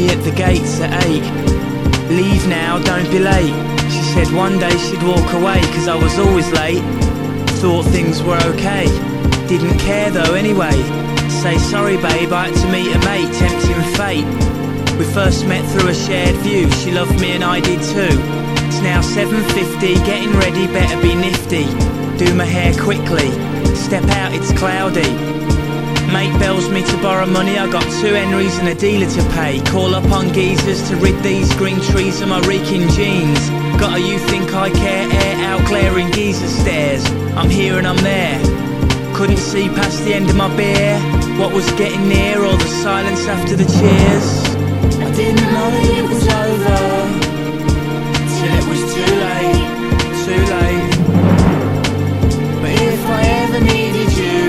me at the gates at 8. Leave now, don't be late. She said one day she'd walk away, cause I was always late. Thought things were okay, didn't care though anyway. Say sorry babe, I had to meet a mate, tempting fate. We first met through a shared view, she loved me and I did too. It's now 7:50, getting ready, better be nifty. Do my hair quickly, step out, it's cloudy. Mate bells me to borrow money, I got 2 Henrys and a dealer to pay. Call up on geezers to rid these green trees of my reeking jeans. Got a you think I care air out glaring geezer stares. I'm here and I'm there, couldn't see past the end of my beer. What was getting near, or the silence after the cheers. I didn't know that it was over till it was too late, too late. But if I ever needed you,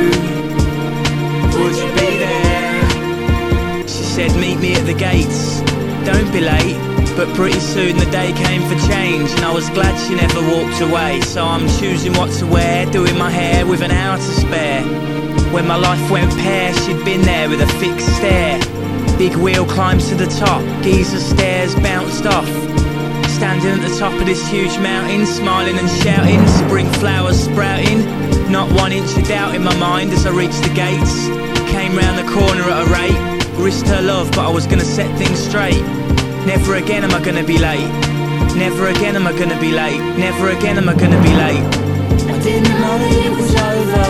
would you be there? She said meet me at the gates, don't be late. But pretty soon the day came for change, and I was glad she never walked away. So I'm choosing what to wear, doing my hair with an hour to spare. When my life went pear, she'd been there with a fixed stare. Big wheel climbed to the top, geezer stairs bounced off. Standing at the top of this huge mountain, smiling and shouting, spring flowers sprouting. Not 1 inch of doubt in my mind as I reached the gates. Came round the corner at a rate, risked her love but I was gonna set things straight. Never again am I gonna be late, never again am I gonna be late, never again am I gonna be late. I didn't know that it was over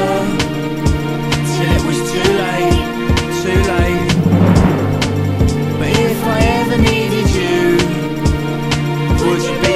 till it was too late, too late. But if I ever needed you, would you be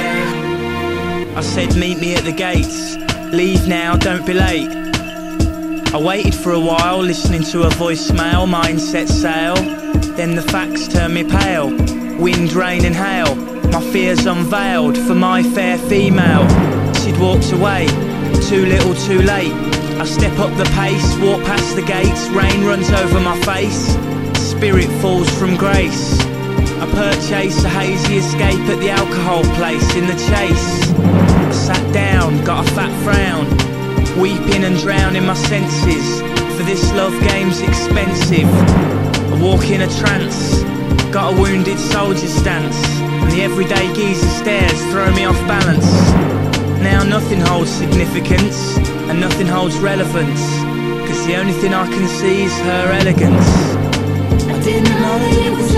there? I said meet me at the gates, leave now, don't be late. I waited for a while, listening to a voicemail, mind set sail. Then the facts turned me pale, wind, rain and hail. My fears unveiled for my fair female. She'd walked away, too little too late. I step up the pace, walk past the gates, rain runs over my face. Spirit falls from grace. I purchase a hazy escape at the alcohol place in the chase. I sat down, got a fat frown, weeping and drowning my senses. For this love game's expensive. I walk in a trance, got a wounded soldier stance, and the everyday geezer stares throw me off balance. Now nothing holds significance, and nothing holds relevance, cause the only thing I can see is her elegance. I didn't know that it was